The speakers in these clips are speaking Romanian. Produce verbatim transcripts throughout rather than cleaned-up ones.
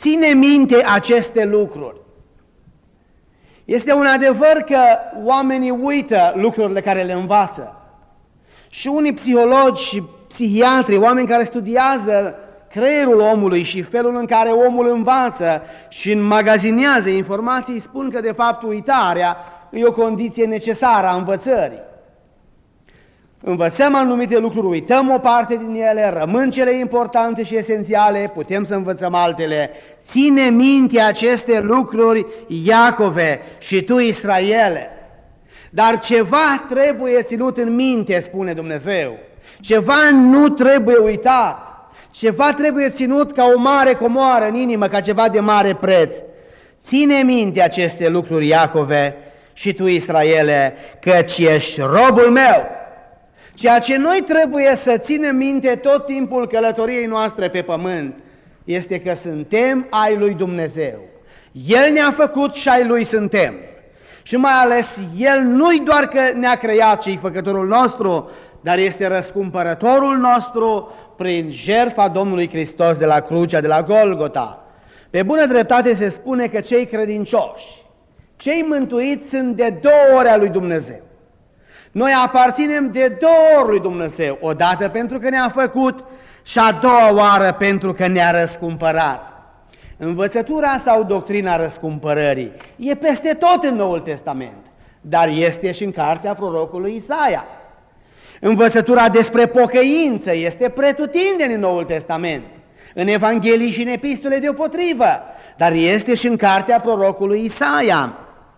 ține minte aceste lucruri. Este un adevăr că oamenii uită lucrurile care le învață. Și unii psihologi și psihiatri, oameni care studiază creierul omului și felul în care omul învață și înmagazinează informații, spun că de fapt uitarea e o condiție necesară a învățării. Învățăm anumite lucruri, uităm o parte din ele, rămân cele importante și esențiale, putem să învățăm altele. Ține minte aceste lucruri, Iacove, și tu, Israele. Dar ceva trebuie ținut în minte, spune Dumnezeu. Ceva nu trebuie uitat. Ceva trebuie ținut ca o mare comoară în inimă, ca ceva de mare preț. Ține minte aceste lucruri, Iacove, și tu, Israele, căci ești robul meu. Ceea ce noi trebuie să ținem minte tot timpul călătoriei noastre pe pământ este că suntem ai lui Dumnezeu. El ne-a făcut și ai lui suntem. Și mai ales El nu-i doar că ne-a creat și-i făcătorul nostru, dar este răscumpărătorul nostru prin jertfa Domnului Hristos de la crucea de la Golgota. Pe bună dreptate se spune că cei credincioși, cei mântuiți sunt de două ori a lui Dumnezeu. Noi aparținem de două ori lui Dumnezeu, odată pentru că ne-a făcut și a doua oară pentru că ne-a răscumpărat. Învățătura sau doctrina răscumpărării e peste tot în Noul Testament, dar este și în cartea prorocului Isaia. Învățătura despre pocăință este pretutindeni în Noul Testament, în Evanghelii și în epistole deopotrivă, dar este și în cartea prorocului Isaia.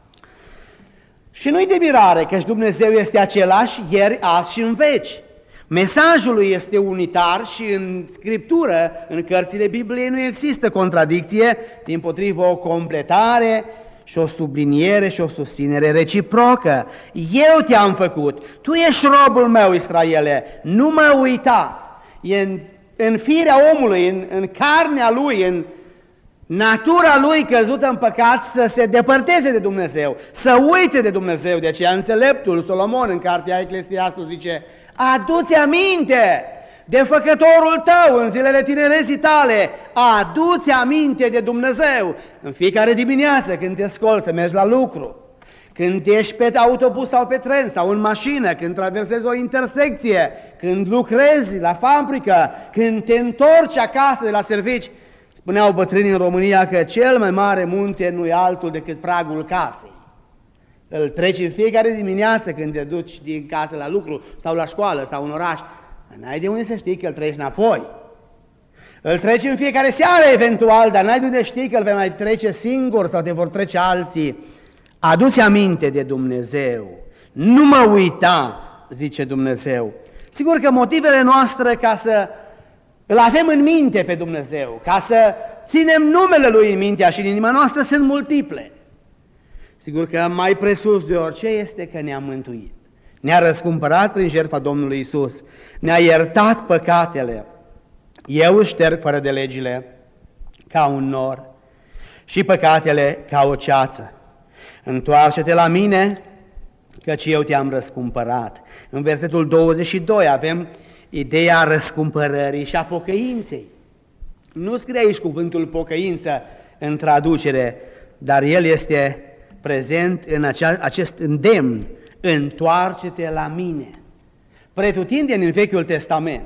Și nu-i de mirare, căci Dumnezeu este același ieri, azi și în veci. Mesajul lui este unitar și în Scriptură, în cărțile Bibliei, nu există contradicție, dimpotrivă o completare și o subliniere și o susținere reciprocă. Eu te-am făcut, tu ești robul meu, Israele, nu mă uita. E în, în firea omului, în, în carnea lui, în natura lui căzută în păcat să se depărteze de Dumnezeu, să uite de Dumnezeu. De aceea înțeleptul Solomon în cartea Eclesiastul zice: adu-ți aminte de făcătorul tău în zilele tinereții tale, adu-ți aminte de Dumnezeu. În fiecare dimineață când te scoli să mergi la lucru, când ești pe autobuz sau pe tren sau în mașină, când traversezi o intersecție, când lucrezi la fabrică, când te întorci acasă de la servici, spuneau bătrânii în România că cel mai mare munte nu e altul decât pragul casei. Îl treci în fiecare dimineață când te duci din casă la lucru sau la școală sau în oraș, n-ai de unde să știi că îl treci înapoi. Îl treci în fiecare seară eventual, dar n-ai de unde știi că îl vei mai trece singur sau te vor trece alții. Adu-ți aminte de Dumnezeu, nu mă uita, zice Dumnezeu. Sigur că motivele noastre ca să îl avem în minte pe Dumnezeu, ca să ținem numele Lui în mintea și în inima noastră, sunt multiple. Sigur că mai presus de orice este că ne-a mântuit. Ne-a răscumpărat prin jertfa Domnului Iisus, ne-a iertat păcatele. Eu își șterg fără de legile ca un nor și păcatele ca o ceață. Întoarce-te la mine, căci eu te-am răscumpărat. În versetul douăzeci și doi avem ideea răscumpărării și a pocăinței. Nu scrie aici cuvântul pocăință în traducere, dar el este prezent în acea, acest îndemn: întoarce-te la mine. Pretutindeni în Vechiul Testament,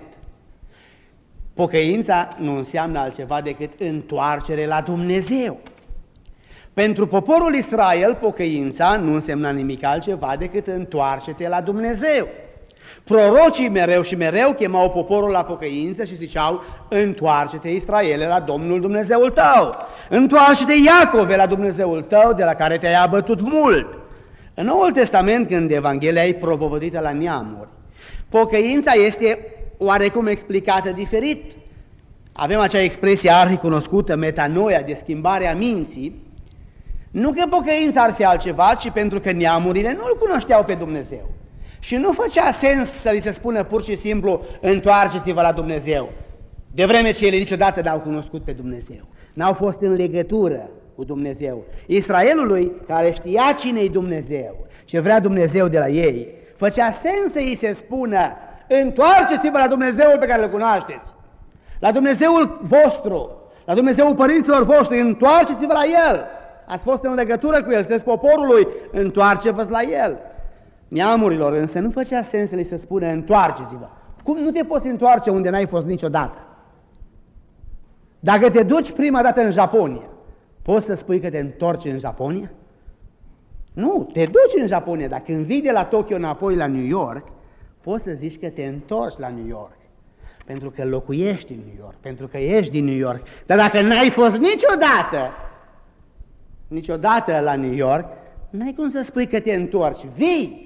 pocăința nu înseamnă altceva decât întoarcere la Dumnezeu. Pentru poporul Israel, pocăința nu însemna nimic altceva decât întoarce-te la Dumnezeu. Prorocii mereu și mereu chemau poporul la pocăință și ziceau: întoarce-te, Israele, la Domnul Dumnezeul tău, întoarce-te, Iacove, la Dumnezeul tău de la care te-ai abătut mult. În Noul Testament, când Evanghelia e propovădită la neamuri, pocăința este oarecum explicată diferit. Avem acea expresie arhicunoscută, metanoia, de schimbarea minții. Nu că pocăința ar fi altceva, ci pentru că neamurile nu-L cunoșteau pe Dumnezeu. Și nu făcea sens să li se spună pur și simplu: întoarceți-vă la Dumnezeu, de vreme ce ele niciodată n-au cunoscut pe Dumnezeu, n-au fost în legătură cu Dumnezeu. Israelului, care știa cine-i Dumnezeu, ce vrea Dumnezeu de la ei, făcea sens să îi se spună: întoarceți-vă la Dumnezeul pe care îl cunoașteți, la Dumnezeul vostru, la Dumnezeul părinților voștri, întoarceți-vă la El. Ați fost în legătură cu El, sunteți poporul Lui, întoarceți-vă la El. Neamurilor însă nu făcea sens să li se spune întoarceți-vă. Cum nu te poți întoarce unde n-ai fost niciodată? Dacă te duci prima dată în Japonia, poți să spui că te întorci în Japonia? Nu, te duci în Japonia, dar când vii de la Tokyo înapoi la New York, poți să zici că te întorci la New York, pentru că locuiești în New York, pentru că ești din New York. Dar dacă n-ai fost niciodată, niciodată la New York, n-ai cum să spui că te întorci, vii!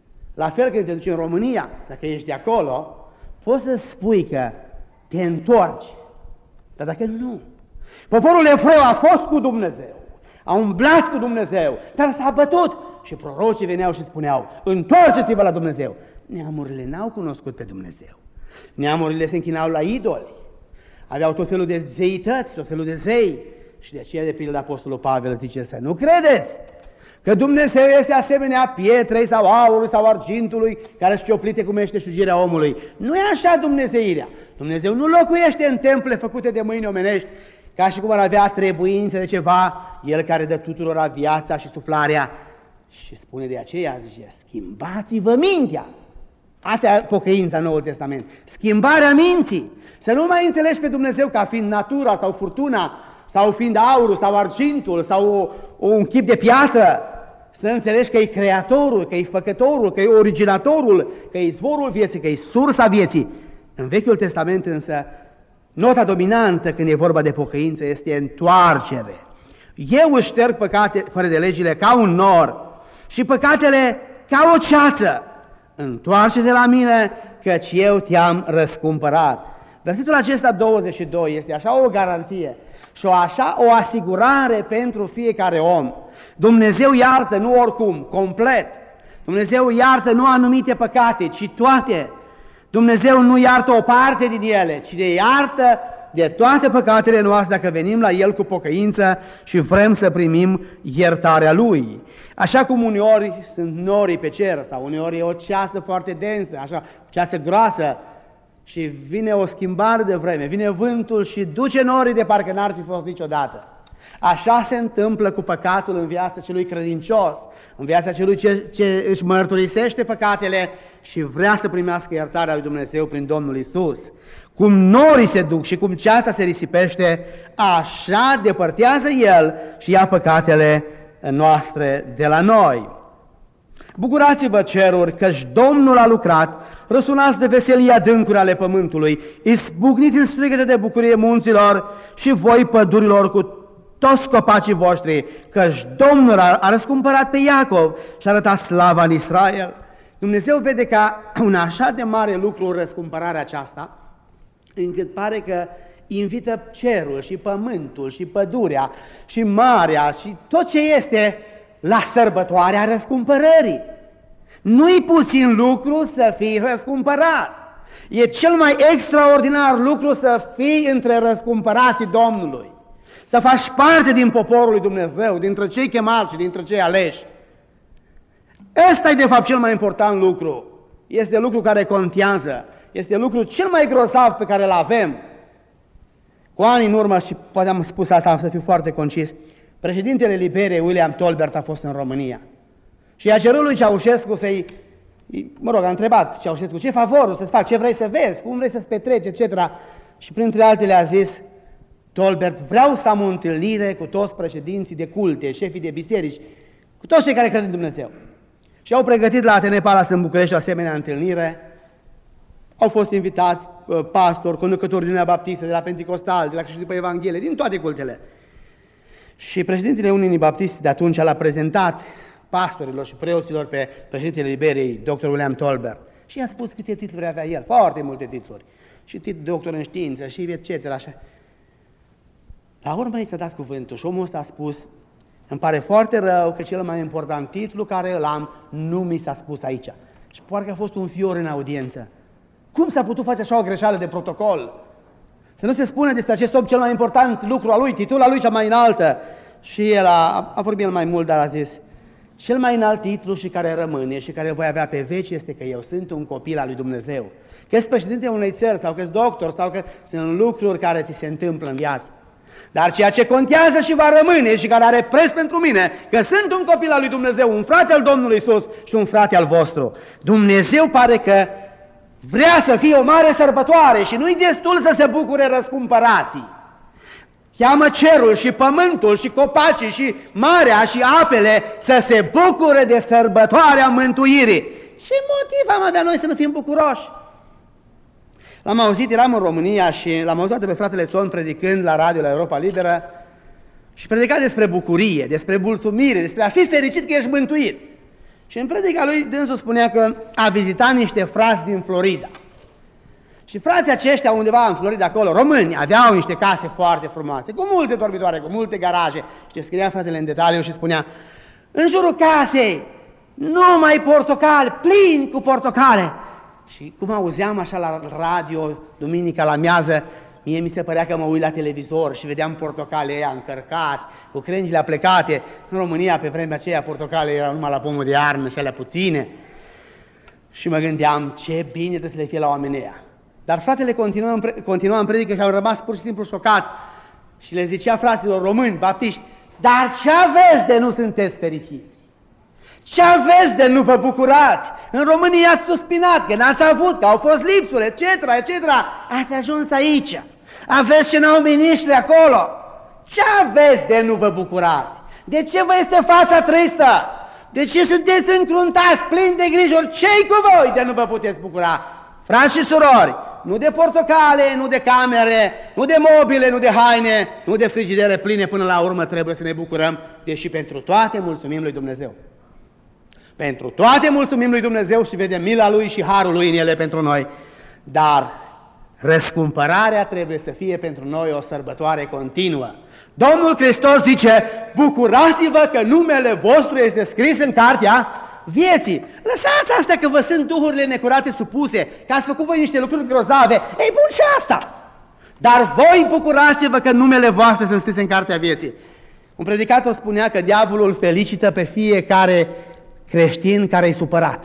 La fel când te duci în România, dacă ești de acolo, poți să spui că te întorci, dar dacă nu. Poporul evreu a fost cu Dumnezeu, a umblat cu Dumnezeu, dar s-a bătut și prorocii veneau și spuneau, întoarceți-vă la Dumnezeu. Neamurile n-au cunoscut pe Dumnezeu. Neamurile se închinau la idoli, aveau tot felul de zeități, tot felul de zei. Și de aceea, de pildă, Apostolul Pavel zice să nu credeți că Dumnezeu este asemenea pietrei sau aurului sau argintului care își cioplite cu meșteșugirea omului. Nu e așa Dumnezeirea. Dumnezeu nu locuiește în temple făcute de mâini omenești, ca și cum ar avea trebuință de ceva, El care dă tuturora viața și suflarea. Și spune de aceea, zice, schimbați-vă mintea. Asta e pocăința în Noul Testament. Schimbarea minții. Să nu mai înțelegi pe Dumnezeu ca fiind natura sau furtuna, sau fiind aurul sau argintul sau un chip de piatră. Să înțelegi că e creatorul, că e făcătorul, că e originatorul, că e izvorul vieții, că e sursa vieții. În Vechiul Testament însă, nota dominantă când e vorba de pocăință este întoarcere. Eu își șterg păcate fără de legile ca un nor și păcatele ca o ceață. Întoarce-te la mine, căci eu te-am răscumpărat. Versetul acesta douăzeci și doi este așa o garanție și o așa o asigurare pentru fiecare om. Dumnezeu iartă, nu oricum, complet. Dumnezeu iartă nu anumite păcate, ci toate. Dumnezeu nu iartă o parte din ele, ci ne iartă de toate păcatele noastre dacă venim la El cu pocăință și vrem să primim iertarea Lui. Așa cum uneori sunt norii pe cer sau uneori e o ceață foarte densă, așa, ceață groasă, și vine o schimbare de vreme, vine vântul și duce norii de parcă n-ar fi fost niciodată. Așa se întâmplă cu păcatul în viața celui credincios, în viața celui ce, ce își mărturisește păcatele și vrea să primească iertarea lui Dumnezeu prin Domnul Isus. Cum norii se duc și cum ceața se risipește, așa depărtează El și ia păcatele noastre de la noi. Bucurați-vă, ceruri, căci Domnul a lucrat, răsunați de veselie adâncuri ale pământului, izbucniți în strigăte de bucurie munților și voi pădurilor cu toți copacii voștri, căci Domnul a răscumpărat pe Iacov și a arătat slava în Israel. Dumnezeu vede ca un așa de mare lucru răscumpărarea aceasta, încât pare că invită cerul și pământul și pădurea și marea și tot ce este la sărbătoarea răscumpărării. Nu-i puțin lucru să fii răscumpărat. E cel mai extraordinar lucru să fii între răscumpărații Domnului. Să faci parte din poporul lui Dumnezeu, dintre cei chemați și dintre cei aleși. Ăsta e de fapt cel mai important lucru. Este lucru care contează. Este lucru cel mai grozav pe care îl avem. Cu ani în urmă, și poate am spus asta, am să fiu foarte concis, președintele Liberiei, William Tolbert, a fost în România. Și a cerut lui Ceaușescu să-i, mă rog, a întrebat Ceaușescu, ce favorul să-ți fac, ce vrei să vezi, cum vrei să-ți petreci, et cetera. Și printre altele a zis Tolbert, vreau să am o întâlnire cu toți președinții de culte, șefii de biserici, cu toți cei care cred în Dumnezeu. Și au pregătit la Atene Palace în București o asemenea întâlnire. Au fost invitați pastori, conducători din Uniunea Baptistă, de la Pentecostal, de la Creștini după Evanghelie, din toate cultele. Și președintele Uniunii Baptiste de atunci l-a prezentat pastorilor și preoților pe președintele Liberiei, doctor William Tolbert. Și i-a spus câte titluri avea el, foarte multe titluri. Și titlu de doctor în știință și et cetera. Așa. La urmă i s-a dat cuvântul și omul ăsta a spus, îmi pare foarte rău că cel mai important titlu care îl am nu mi s-a spus aici. Și parcă a fost un fior în audiență. Cum s-a putut face așa o greșeală de protocol? Să nu se spune despre acest om cel mai important lucru al lui, titlul al lui cea mai înaltă. Și el a, a vorbit el mai mult, dar a zis, cel mai înalt titlu și care rămâne și care voi avea pe veci este că eu sunt un copil al lui Dumnezeu. Că ești președinte unei țări sau că ești doctor sau că sunt lucruri care ți se întâmplă în viață. Dar ceea ce contează și va rămâne și care are preț pentru mine, că sunt un copil al lui Dumnezeu, un frate al Domnului Iisus și un frate al vostru. Dumnezeu pare că vrea să fie o mare sărbătoare și nu-i destul să se bucure răscumpărații. Cheamă cerul și pământul și copacii și marea și apele să se bucure de sărbătoarea mântuirii. Ce motiv am avea noi să nu fim bucuroși? L-am auzit, eram în România și l-am auzit pe fratele Țon predicând la radio, la Europa Liberă, și predica despre bucurie, despre mulțumire, despre a fi fericit că ești mântuit. Și în predica lui dânsul spunea că a vizitat niște frați din Florida. Și frații aceștia undeva în Florida, acolo, români, aveau niște case foarte frumoase, cu multe dormitoare, cu multe garaje. Și scria fratele în detaliu și spunea: în jurul casei, numai portocale, plini cu portocale. Și cum auzeam așa la radio, duminica la miază, mie mi se părea că mă uit la televizor și vedeam portocale ăia încărcați, cu crengile aplecate. În România, pe vremea aceea, portocale erau numai la pomul de iarnă și alea puține. Și mă gândeam, ce bine trebuie să le fie la oamenii ăia. Dar fratele continua în, continua în predică și au rămas pur și simplu șocat. Și le zicea fraților români, baptiști: dar ce aveți de nu sunteți fericiți? Ce aveți de nu vă bucurați? În România ați suspinat că n-ați avut, că au fost lipsuri, et cetera, et cetera. Ați ajuns aici. Aveți ce n-au miniștri acolo. Ce aveți de nu vă bucurați? De ce vă este fața tristă? De ce sunteți încruntați, plini de grijuri? Ce-i cu voi de nu vă puteți bucura? Frați și surori, nu de portocale, nu de camere, nu de mobile, nu de haine, nu de frigidere pline, până la urmă trebuie să ne bucurăm, deși pentru toate mulțumim lui Dumnezeu. Pentru toate mulțumim lui Dumnezeu și vedem mila Lui și harul Lui în ele pentru noi. Dar răscumpărarea trebuie să fie pentru noi o sărbătoare continuă. Domnul Hristos zice: bucurați-vă că numele vostru este scris în cartea vieții. Lăsați asta că vă sunt duhurile necurate supuse, că ați făcut voi niște lucruri grozave. Ei bun și asta. Dar voi bucurați-vă că numele voastre sunt scrise în cartea vieții. Un predicator spunea că diavolul felicită pe fiecare creștin care e supărat.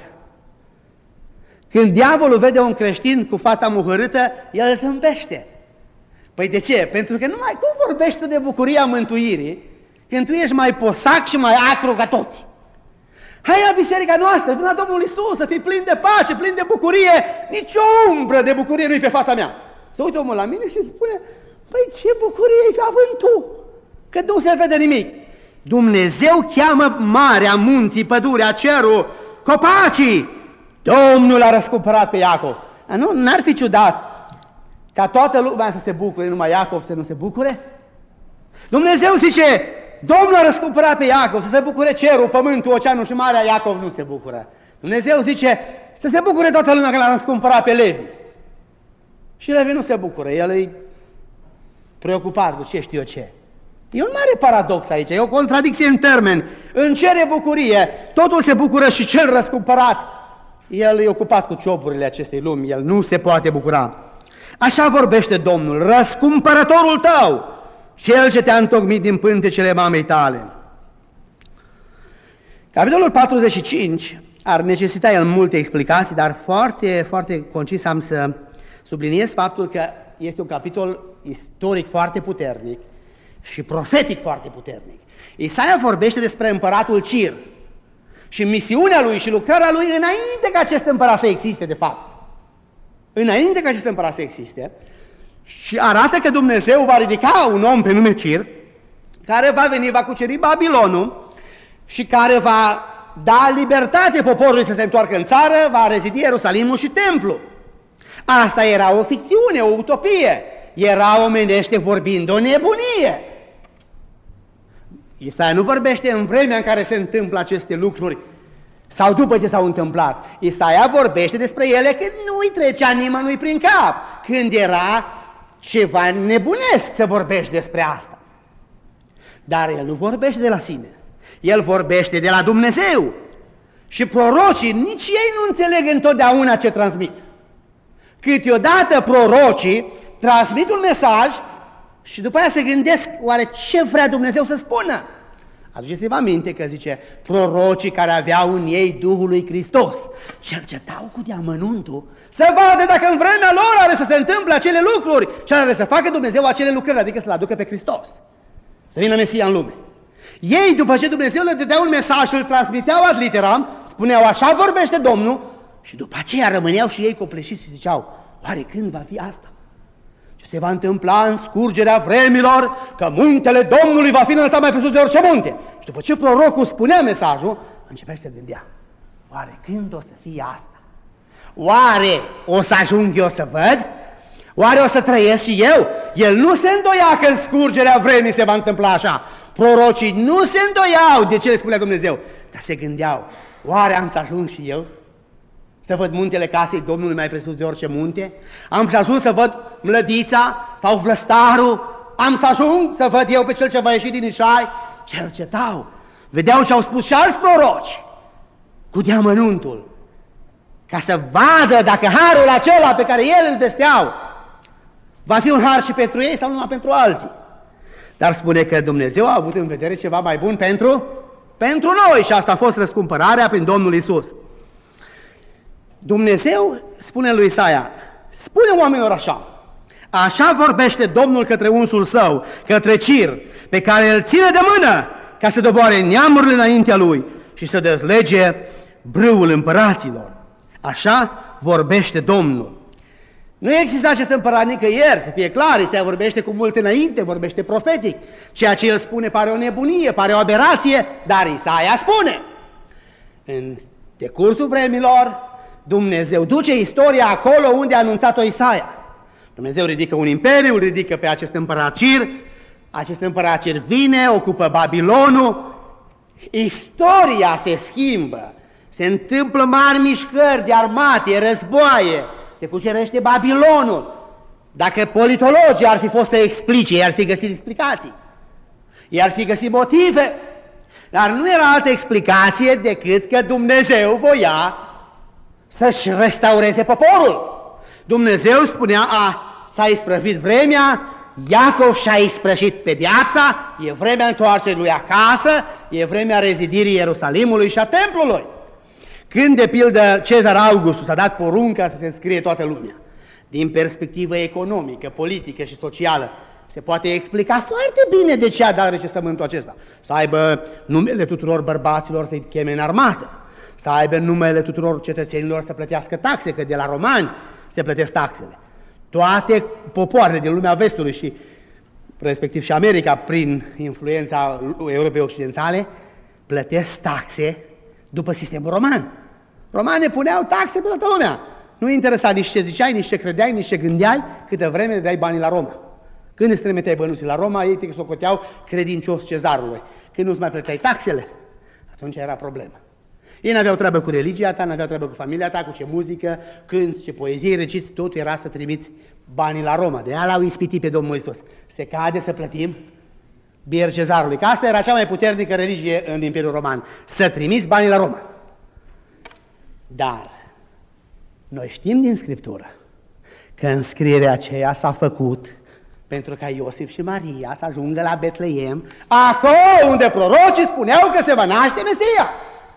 Când diavolul vede un creștin cu fața muhărâtă, el zâmbește. Păi de ce? Pentru că numai cum vorbești tu de bucuria mântuirii când tu ești mai posac și mai acru ca toți? Hai la biserica noastră, vin la Domnul Iisus, să fii plin de pace, plin de bucurie, nici o umbră de bucurie nu-i pe fața mea. Să uite omul la mine și spune: păi ce bucurie ai având tu, că nu se vede nimic. Dumnezeu cheamă marea, munții, pădurea, cerul, copacii. Domnul a răscumpărat pe Iacov. Dar nu, n-ar fi ciudat ca toată lumea să se bucure, numai Iacov să nu se bucure? Dumnezeu zice: Domnul a răscumpărat pe Iacov, să se bucure cerul, pământul, oceanul și marea. Iacov nu se bucură. Dumnezeu zice să se bucure toată lumea că l-a răscumpărat pe Levi. Și Levi nu se bucură, el e preocupat cu ce știu eu ce. E un mare paradox aici, e o contradicție în termeni. În cer e bucurie, totul se bucură și cel răscumpărat, el e ocupat cu cioburile acestei lumi, el nu se poate bucura. Așa vorbește Domnul, răscumpărătorul tău, cel ce te-a întocmit din pântecele mamei tale. Capitolul patruzeci și cinci ar necesita el multe explicații, dar foarte, foarte concis am să subliniez faptul că este un capitol istoric foarte puternic și profetic foarte puternic. Isaia vorbește despre împăratul Cir și misiunea lui și lucrarea lui înainte ca acest împărat să existe, de fapt. Înainte ca acest împărat să existe, și arată că Dumnezeu va ridica un om pe nume Cir, care va veni, va cuceri Babilonul și care va da libertate poporului să se întoarcă în țară, va rezidi Ierusalimul și Templu. Asta era o ficțiune, o utopie, era omenește vorbind o nebunie. Isaia nu vorbește în vremea în care se întâmplă aceste lucruri sau după ce s-au întâmplat. Isaia vorbește despre ele când nu-i trecea nimănui prin cap, când era ceva nebunesc să vorbești despre asta. Dar el nu vorbește de la sine, el vorbește de la Dumnezeu. Și prorocii, nici ei nu înțeleg întotdeauna ce transmit. Câteodată prorocii transmit un mesaj și după aia se gândesc, oare ce vrea Dumnezeu să spună? Aduceți-vă aminte că zice, prorocii care aveau în ei Duhul lui Hristos cercetau cu deamănuntul să vadă dacă în vremea lor are să se întâmple acele lucruri și are să facă Dumnezeu acele lucrări, adică să-L aducă pe Hristos, să vină Mesia în lume. Ei, după ce Dumnezeu le dădea un mesaj și îl transmiteau ad literam, spuneau așa vorbește Domnul și după aceea rămâneau și ei copleșiți și ziceau, oare când va fi asta? Ce se va întâmpla în scurgerea vremilor, că muntele Domnului va fi înălțat mai presus de orice munte. Și după ce prorocul spunea mesajul, începea să se gândea, oare când o să fie asta? Oare o să ajung eu să văd? Oare o să trăiesc și eu? El nu se îndoia că în scurgerea vremii se va întâmpla așa. Prorocii nu se îndoiau de ce le spunea Dumnezeu, dar se gândeau, oare am să ajung și eu să văd muntele casei Domnului mai presus de orice munte? Am să ajung să văd mlădița sau vlăstarul? Am să ajung să văd eu pe cel ce va ieși din Ișai? Cercetau, vedeau ce au spus și alți proroci cu deamănuntul, ca să vadă dacă harul acela pe care el îl vesteau va fi un har și pentru ei sau numai pentru alții. Dar spune că Dumnezeu a avut în vedere ceva mai bun pentru, pentru noi și asta a fost răscumpărarea prin Domnul Iisus. Dumnezeu spune lui Isaia, spune oamenilor așa, așa vorbește Domnul către unsul său, către Cir, pe care îl ține de mână ca să doboare neamurile înaintea lui și să dezlege brâul împăraților. Așa vorbește Domnul. Nu există acest împărat nicăieri, să fie clar, Isaia vorbește cu mult înainte, vorbește profetic. Ceea ce el spune pare o nebunie, pare o aberație, dar Isaia spune. În decursul vremilor, Dumnezeu duce istoria acolo unde a anunțat-o Isaia. Dumnezeu ridică un imperiu, îl ridică pe acest împărat Cir, acest împărat Cir vine, ocupă Babilonul, istoria se schimbă, se întâmplă mari mișcări de armate, războaie, se cucerește Babilonul. Dacă politologii ar fi fost să explice, ei ar fi găsit explicații, ei ar fi găsit motive, dar nu era altă explicație decât că Dumnezeu voia să-și restaureze poporul. Dumnezeu spunea, a, s-a isprăvit vremea, Iacov și-a isprășit pedeapsa, e vremea întoarcerii lui acasă, e vremea rezidirii Ierusalimului și a templului. Când, de pildă, Cezar Augustus a dat porunca să se înscrie toată lumea, din perspectivă economică, politică și socială, se poate explica foarte bine de ce a dat recensământul acesta. Să aibă numele tuturor bărbaților să-i cheme în armată, să aibă numele tuturor cetățenilor să plătească taxe, că de la romani se plătesc taxele. Toate popoarele din lumea vestului și respectiv și America, prin influența Europei Occidentale, plătesc taxe după sistemul roman. Romanii puneau taxe pe toată lumea. Nu interesa nici ce ziceai, nici ce credeai, nici ce gândeai, câtă vreme le dai banii la Roma. Când îți trimiteai bănuții la Roma, ei te socoteau credincios cezarului. Când nu-ți mai plăteai taxele, atunci era problemă. Ei n-aveau treabă cu religia ta, n-aveau treabă cu familia ta, cu ce muzică, cânți, ce poezie reciți, totul era să trimiți banii la Roma. De aia l-au ispitit pe Domnul Iisus. Se cade să plătim bier cezarului, că asta era cea mai puternică religie în Imperiul Roman, să trimiți banii la Roma. Dar noi știm din Scriptură că înscrierea aceea s-a făcut pentru ca Iosif și Maria să ajungă la Betleem, acolo unde prorocii spuneau că se va naște Mesia.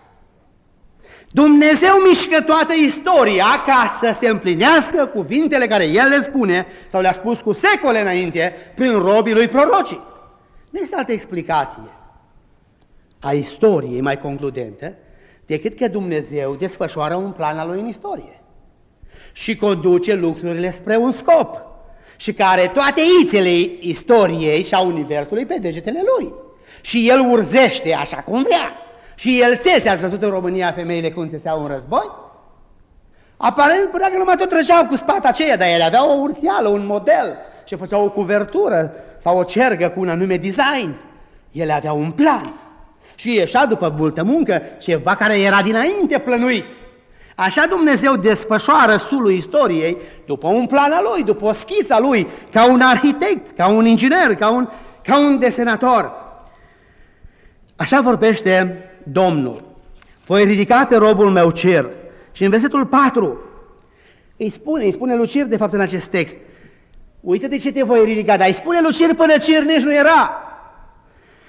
Dumnezeu mișcă toată istoria ca să se împlinească cuvintele care El le spune sau le-a spus cu secole înainte prin robii lui prorocii. Nu este altă explicație a istoriei mai concludentă decât că Dumnezeu desfășoară un plan al lui în istorie și conduce lucrurile spre un scop și care toate ițele istoriei și a universului pe degetele Lui și El urzește așa cum vrea. Și el țese, ați văzut în România femeile cum țeseau în război? Aparent părea că numai tot trăgeau cu spata aceea, dar ele aveau o ursială, un model și făceau o cuvertură sau o cergă cu un anume design. Ele aveau un plan și ieșea după multă muncă ceva care era dinainte plănuit. Așa Dumnezeu desfășoară sulul istoriei după un plan al Lui, după o schiță a Lui, ca un arhitect, ca un inginer, ca un, ca un desenator. Așa vorbește Domnul, voi ridica pe robul meu Cir. Și în versetul patru îi spune, îi spune lui Cir, de fapt în acest text, uite de ce te voi ridica, dar îi spune lui Cir până Cir nici nu era.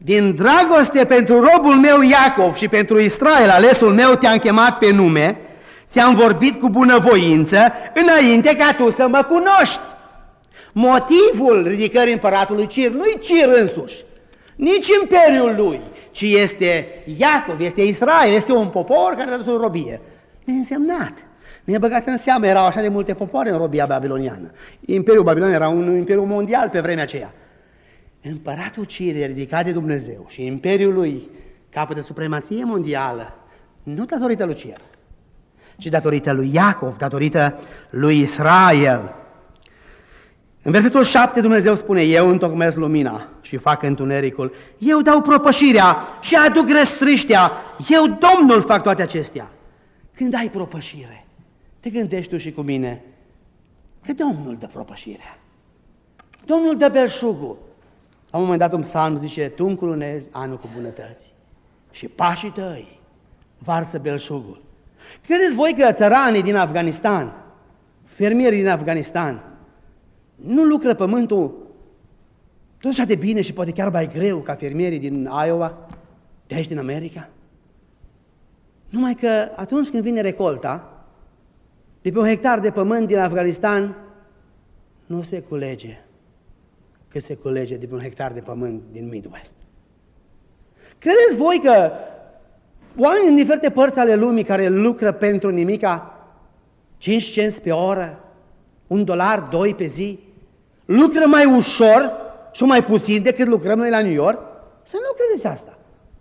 din dragoste pentru robul meu Iacov și pentru Israel, alesul meu, te-am chemat pe nume, ți-am vorbit cu bunăvoință, înainte ca tu să mă cunoști. Motivul ridicării împăratului Cir nu-i Cir însuși, nici imperiul lui, ci este Iacov, este Israel, este un popor care a dus în robie. Neînsemnat, ne-a băgat în seamă, erau așa de multe popoare în robia babiloniană. Imperiul babilonian era un imperiu mondial pe vremea aceea. Împăratul Cir e ridicat de Dumnezeu și imperiul lui capătă supremație mondială, nu datorită lui Cir, ci datorită lui Iacov, datorită lui Israel. În versetul șapte Dumnezeu spune, eu întocmesc lumina și fac întunericul, eu dau propășirea și aduc răstriștea, eu, Domnul, fac toate acestea. Când ai propășire, te gândești tu și cu mine că Domnul dă propășirea, Domnul dă belșugul. La un moment dat un psalm zice, tu încununezi anul cu bunătăți și pașii tăi varsă belșugul. Credeți voi că țăranii din Afganistan, fermierii din Afganistan, nu lucră pământul tot așa de bine și poate chiar mai greu ca fermierii din Iowa, de aici din America? Numai că atunci când vine recolta, de pe un hectar de pământ din Afganistan, nu se culege cât se culege de pe un hectar de pământ din Midwest. Credeți voi că oamenii din diferite părți ale lumii care lucră pentru nimica, cinci cenți pe oră, un dolar, doi pe zi, lucră mai ușor și mai puțin decât lucrăm noi la New York? Să nu credeți asta.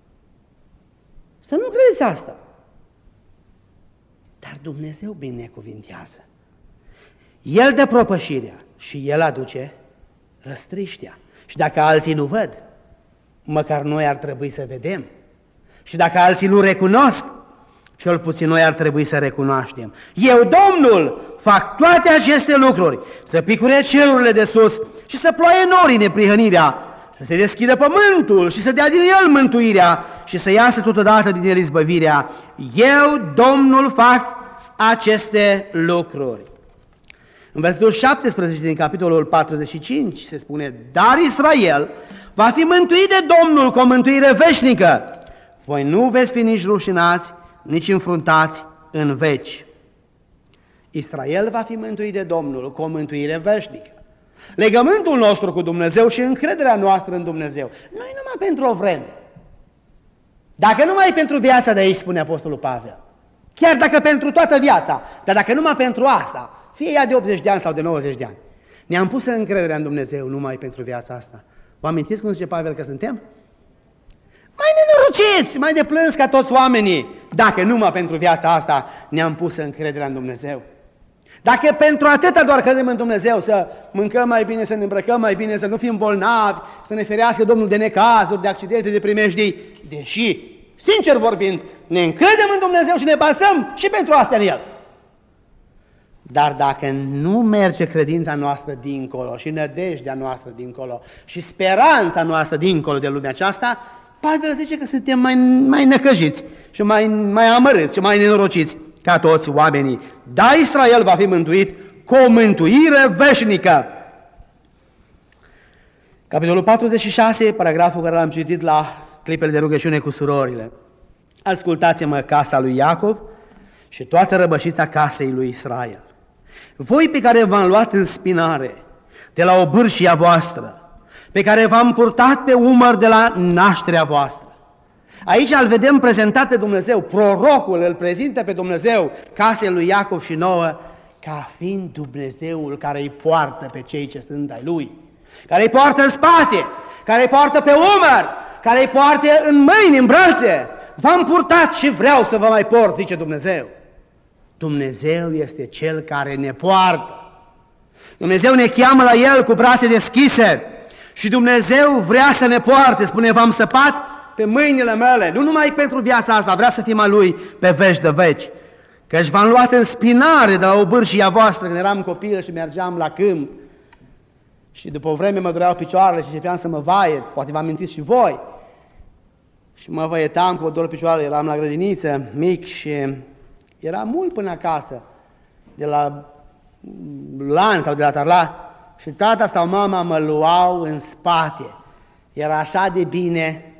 Să nu credeți asta. Dar Dumnezeu binecuvintează. El dă propășirea și El aduce răstriștea. Și dacă alții nu văd, măcar noi ar trebui să vedem. Și dacă alții nu recunosc, cel puțin noi ar trebui să recunoaștem. Eu, Domnul, fac toate aceste lucruri, să picure cerurile de sus și să ploaie norii neprihănirea, să se deschidă pământul și să dea din el mântuirea și să iasă totodată din el izbăvirea. Eu, Domnul, fac aceste lucruri. În versetul șaptesprezece din capitolul patruzeci și cinci se spune, dar Israel va fi mântuit de Domnul cu o mântuire veșnică. Voi nu veți fi nici rușinați, nici înfruntați în veci. Israel va fi mântuit de Domnul cu o mântuire veșnică. Legământul nostru cu Dumnezeu și încrederea noastră în Dumnezeu nu e numai pentru o vreme. Dacă numai pentru viața de aici, spune Apostolul Pavel, chiar dacă pentru toată viața, dar dacă numai pentru asta, fie ea de optzeci de ani sau de nouăzeci de ani, ne-am pus încrederea în Dumnezeu numai pentru viața asta. Vă amintiți cum zice Pavel că suntem? Mai nenorociți, mai de plâns ca toți oamenii, dacă numai pentru viața asta ne-am pus încrederea în Dumnezeu. Dacă pentru atâta doar credem în Dumnezeu, să mâncăm mai bine, să ne îmbrăcăm mai bine, să nu fim bolnavi, să ne ferească Domnul de necazuri, de accidente, de primejdii, deși, sincer vorbind, ne încredem în Dumnezeu și ne bazăm și pentru astea în El. Dar dacă nu merge credința noastră dincolo și nădejdea noastră dincolo și speranța noastră dincolo de lumea aceasta, Pavel zice că suntem mai, mai năcăjiți și mai, mai amărâți și mai nenorociți ca toți oamenii. Da, Israel va fi mântuit cu o mântuire veșnică. Capitolul patruzeci și șase, paragraful care l-am citit la clipele de rugăciune cu surorile. Ascultați-mă, casa lui Iacov și toată răbășița casei lui Israel. Voi pe care v-am luat în spinare de la obârșia voastră, pe care v-am purtat pe umăr de la nașterea voastră. Aici îl vedem prezentat pe Dumnezeu, prorocul îl prezintă pe Dumnezeu, casei lui Iacov și nouă, ca fiind Dumnezeul care îi poartă pe cei ce sunt ai Lui, care îi poartă în spate, care îi poartă pe umăr, care îi poartă în mâini, în brațe. V-am purtat și vreau să vă mai port, zice Dumnezeu. Dumnezeu este Cel care ne poartă. Dumnezeu ne cheamă la El cu brațe deschise și Dumnezeu vrea să ne poarte. Spune, v-am săpat pe mâinile mele, nu numai pentru viața asta, vrea să fim a Lui pe veci de veci. Căci v-am luat în spinare de la obârșia voastră când eram copil și mergeam la câmp. Și după o vreme mă dureau picioarele și începeam să mă vaiet, poate vă amintiți și voi. Și mă văietam cu o dor picioarele, eram la grădiniță, mic și era mult până acasă, de la lan sau de la tarla, și tata sau mama mă luau în spate. Era așa de bine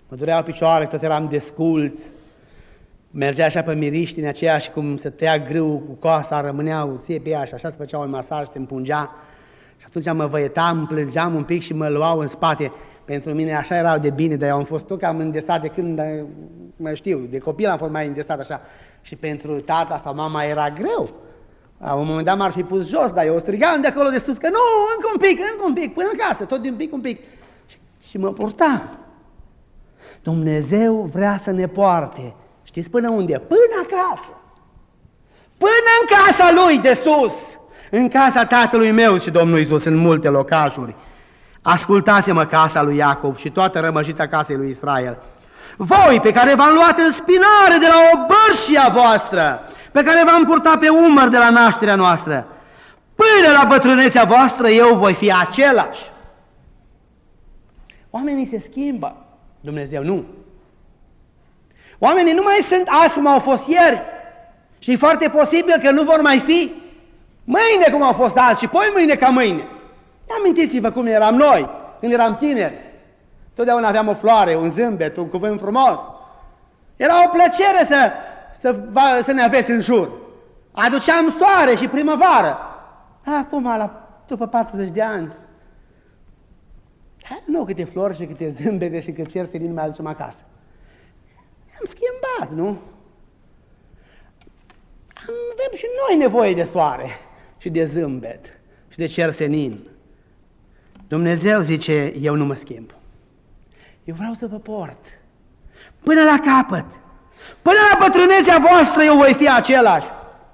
Mă dureau picioare, tot eram desculț. Mergea așa pe miriștini aceea și cum se tăia grâu cu coasa, rămâneau țepii așa, așa se făcea un masaj, te împungea. Și atunci mă văietam, plângeam un pic și mă luau în spate. Pentru mine așa erau de bine, dar eu am fost tot cam îndesat de când, mă știu, de copil am fost mai îndesat așa. Și pentru tata sau mama era greu. La un moment dat m-ar fi pus jos, dar eu strigam de acolo de sus că nu, încă un pic, încă un pic, până în casă, tot de un pic, un pic. Și, și mă purtam. Dumnezeu vrea să ne poarte. Știți până unde? Până acasă. Până în casa Lui de sus. În casa Tatălui meu și Domnul Iisus, în multe locașuri. Ascultați-mă casa lui Iacov și toată rămășița casei lui Israel. Voi pe care v-am luat în spinare de la obârșia voastră, pe care v-am purtat pe umăr de la nașterea noastră, până la bătrânețea voastră eu voi fi același. Oamenii se schimbă, Dumnezeu nu. Oamenii nu mai sunt azi cum au fost ieri și e foarte posibil că nu vor mai fi mâine cum au fost azi și poi mâine ca mâine. Amintiți-vă cum eram noi când eram tineri. Totdeauna aveam o floare, un zâmbet, un cuvânt frumos. Era o plăcere să, să, să ne aveți în jur. Aduceam soare și primăvară. Acum, la, după patruzeci de ani, nu câte flori și câte zâmbete și câte cerse nu mai aducem acasă. Ne-am schimbat, nu? Avem și noi nevoie de soare și de zâmbet și de cersenin. Dumnezeu zice, eu nu mă schimb. Eu vreau să vă port până la capăt. Până la bătrânețea voastră eu voi fi același.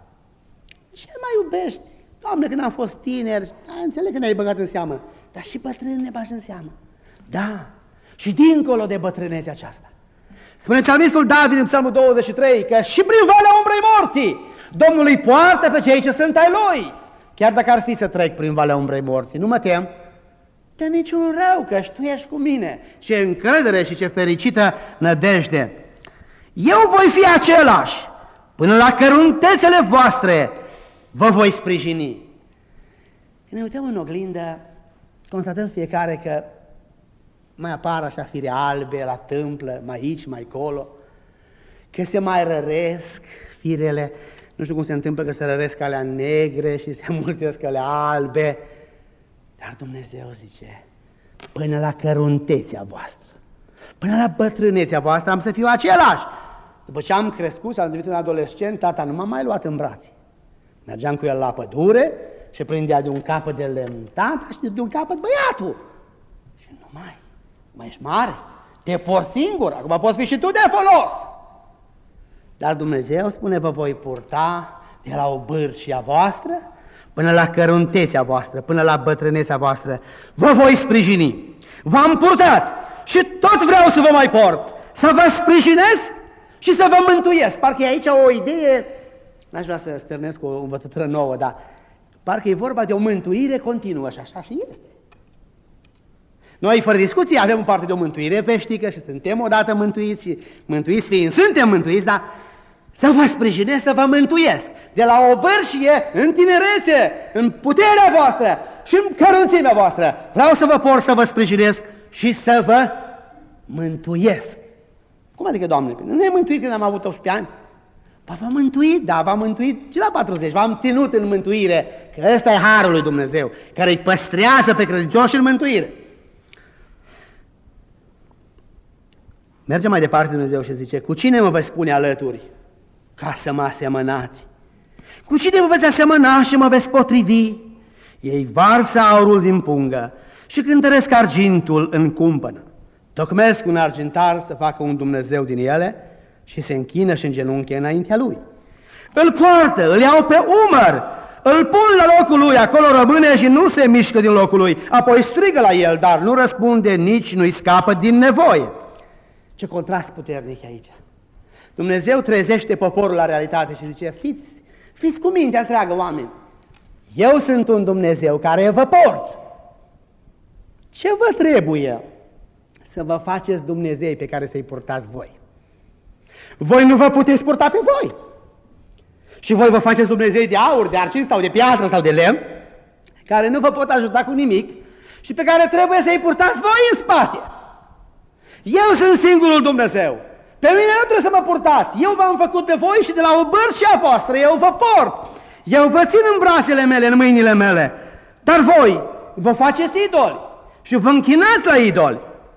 Ce mai iubești? Doamne, când am fost tineri, înțeleg că ne-ai băgat în seamă, dar și bătrâni ne bagi în seamă. Da, și dincolo de bătrânețea aceasta. Spune psalmistul David în Psalmul douăzeci și trei că și prin valea umbrei morții Domnul îi poartă pe cei ce sunt ai Lui. Chiar dacă ar fi să trec prin valea umbrei morții, nu mă tem de niciun rău, că Tu ești cu mine. Ce încredere și ce fericită nădejde! Eu voi fi același, până la căruntețele voastre vă voi sprijini. Când ne uităm în oglindă, constatăm fiecare că mai apar așa fire albe la tâmplă, mai aici, mai acolo, că se mai răresc firele, nu știu cum se întâmplă că se răresc alea negre și se mulțesc alea albe, dar Dumnezeu zice, până la căruntețea voastră, până la bătrânețea voastră am să fiu același. După ce am crescut și am devenit un adolescent, tata nu m-a mai luat în brațe. Mergeam cu el la pădure și prindea de un capăt de lemn tata și de un capăt băiatul. Și nu mai, mai ești mare, te porți singur, acum poți fi și tu de folos. Dar Dumnezeu spune, vă voi purta de la obârșia voastră până la căruntețea voastră, până la bătrânețea voastră. Vă voi sprijini. V-am purtat și tot vreau să vă mai port, să vă sprijinesc și să vă mântuiesc. Parcă e aici o idee, n-aș vrea să stârnesc o învățătură nouă, dar parcă e vorba de o mântuire continuă și așa și este. Noi, fără discuție, avem o parte de o mântuire veșnică și suntem odată mântuiți și mântuiți fiind, suntem mântuiți, dar să vă sprijinesc, să vă mântuiesc. De la obârșie, în tinerețe, în puterea voastră și în cărunțimea voastră. Vreau să vă port, să vă sprijinesc și să vă mântuiesc. Cum adică, Doamne? Nu ne-ai mântuit când am avut optsprezece ani? Ba, v-am mântuit, da, v-am mântuit și la patruzeci, v-am ținut în mântuire, că ăsta e harul lui Dumnezeu, care îi păstrează pe credincioși în mântuire. Merge mai departe Dumnezeu și zice, cu cine mă veți pune alături ca să mă asemănați? Cu cine vă veți asemăna și mă veți potrivi? Ei varsă aurul din pungă și cântăresc argintul în cumpănă. Tocmesc un argintar să facă un Dumnezeu din ele și se închină și îngenunche înaintea lui. Îl poartă, îl iau pe umăr, îl pun la locul lui, acolo rămâne și nu se mișcă din locul lui, apoi strigă la el, dar nu răspunde, nici nu-i scapă din nevoie. Ce contrast puternic aici! Dumnezeu trezește poporul la realitate și zice, fiți, fiți cu mintea întreagă, oameni. Eu sunt un Dumnezeu care vă port. Ce vă trebuie? Să vă faceți Dumnezei pe care să-i purtați voi. Voi nu vă puteți purta pe voi. Și voi vă faceți Dumnezei de aur, de argint sau de piatră sau de lemn, care nu vă pot ajuta cu nimic și pe care trebuie să-i purtați voi în spate. Eu sunt singurul Dumnezeu. Pe mine nu trebuie să mă purtați. Eu v-am făcut pe voi și de la o bărșea voastră eu vă port. Eu vă țin în brațele mele, în mâinile mele. Dar voi vă faceți idoli și vă închinați la idoli.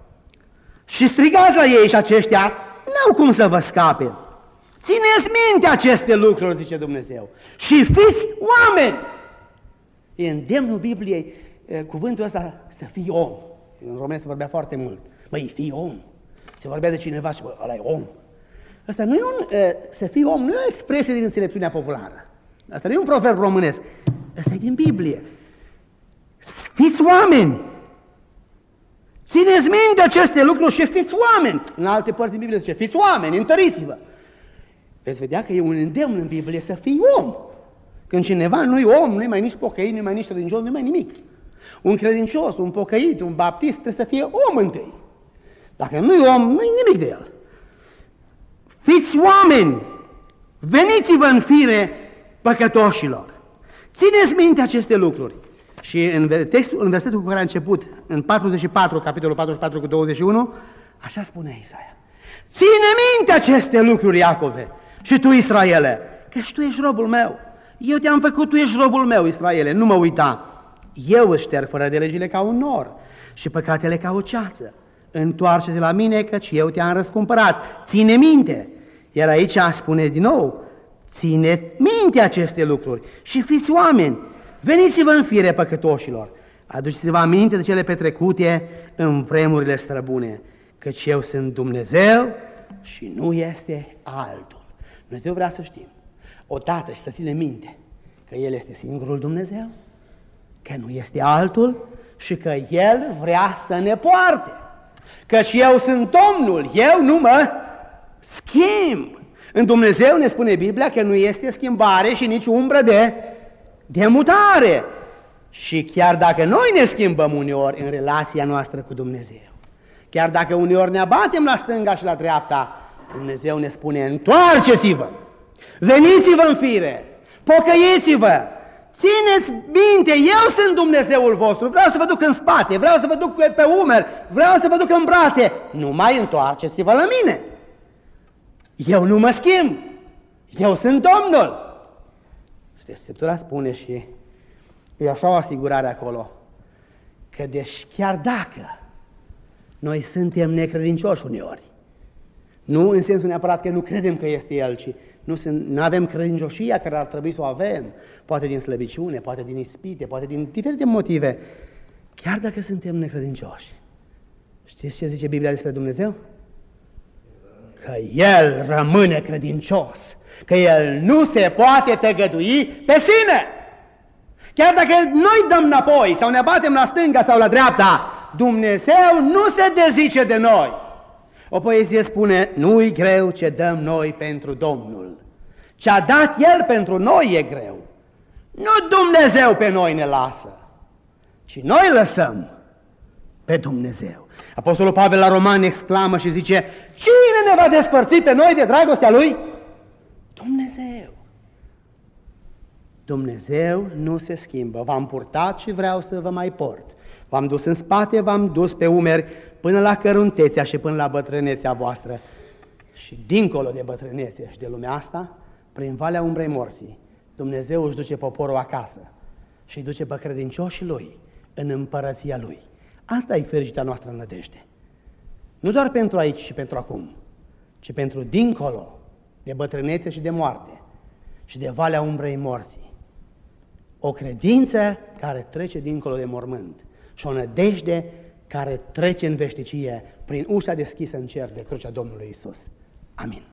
Și strigați la ei și aceștia n-au cum să vă scape. Țineți minte aceste lucruri, zice Dumnezeu, și fiți oameni. E îndemnul Bibliei, cuvântul ăsta, să fii om. În român se vorbea foarte mult. Băi, fii om. Se vorbea de cineva și bă, ăla e om. Asta nu e un, să fii om nu e o expresie din înțelepciunea populară. Asta nu e un proverb românesc. Asta e din Biblie. Fiți oameni. Țineți minte aceste lucruri și fiți oameni. În alte părți din Biblie zice, fiți oameni, întăriți-vă. Veți vedea că e un îndemn în Biblie să fii om. Când cineva nu e om, nu e mai nici pocăit, nu e mai nici credincios, nu e mai nimic. Un credincios, un pocăit, un baptist trebuie să fie om întâi. Dacă nu e om, nu e nimic de el. Fiți oameni, veniți-vă în fire păcătoșilor. Țineți minte aceste lucruri. Și în, textul, în versetul cu care a început, în patruzeci și patru, capitolul patruzeci și patru cu douăzeci și unu, așa spune Isaia. Ține minte aceste lucruri, Iacove, și tu, Israele, căci tu ești robul meu. Eu te-am făcut, tu ești robul meu, Israele, nu mă uita. Eu îți șterg fără de legile ca un nor și păcatele ca o ceață. Întoarce-te la mine, căci eu te-am răscumpărat. Ține minte. Iar aici spune din nou, ține minte aceste lucruri și fiți oameni. Veniți-vă în fire păcătoșilor. Aduceți-vă aminte de cele petrecute în vremurile străbune, căci eu sunt Dumnezeu și nu este altul. Dumnezeu vrea să știm odată și să ține minte că El este singurul Dumnezeu, că nu este altul și că El vrea să ne poarte. Căci eu sunt Domnul, eu nu mă schimb. În Dumnezeu ne spune Biblia că nu este schimbare și nici umbră de, de mutare. Și chiar dacă noi ne schimbăm uneori în relația noastră cu Dumnezeu, chiar dacă uneori ne abatem la stânga și la dreapta, Dumnezeu ne spune, întoarceți-vă, veniți-vă în fire, pocăiți-vă, țineți minte, eu sunt Dumnezeul vostru, vreau să vă duc în spate, vreau să vă duc pe umeri, vreau să vă duc în brațe, numai întoarceți-vă la mine. Eu nu mă schimb, eu sunt Domnul. Scriptura spune și e așa o asigurare acolo, că deci chiar dacă noi suntem necredincioși uneori, nu în sensul neapărat că nu credem că este El, ci nu, sunt, nu avem credincioșia care ar trebui să o avem, poate din slăbiciune, poate din ispite, poate din diferite motive, chiar dacă suntem necredincioși. Știți ce zice Biblia despre Dumnezeu? Că El rămâne credincios, că El nu se poate tăgădui pe sine. Chiar dacă noi dăm înapoi sau ne batem la stânga sau la dreapta, Dumnezeu nu se dezice de noi. O poezie spune, nu-i greu ce dăm noi pentru Domnul. Ce-a dat El pentru noi e greu. Nu Dumnezeu pe noi ne lasă, ci noi lăsăm pe Dumnezeu. Apostolul Pavel la Romani exclamă și zice, cine ne va despărți pe noi de dragostea Lui? Dumnezeu. Dumnezeu nu se schimbă. V-am purtat și vreau să vă mai port. V-am dus în spate, v-am dus pe umeri până la căruntețea și până la bătrânețea voastră. Și dincolo de bătrânețe și de lumea asta, prin valea umbrei morții, Dumnezeu își duce poporul acasă și îi duce pe credincioșii Lui în împărăția Lui. Asta e fericirea noastră nădejde. Nu doar pentru aici și pentru acum, ci pentru dincolo de bătrânețe și de moarte și de valea umbrei morții. O credință care trece dincolo de mormânt și o nădejde care trece în veșnicie prin ușa deschisă în cer de crucea Domnului Isus. Amin.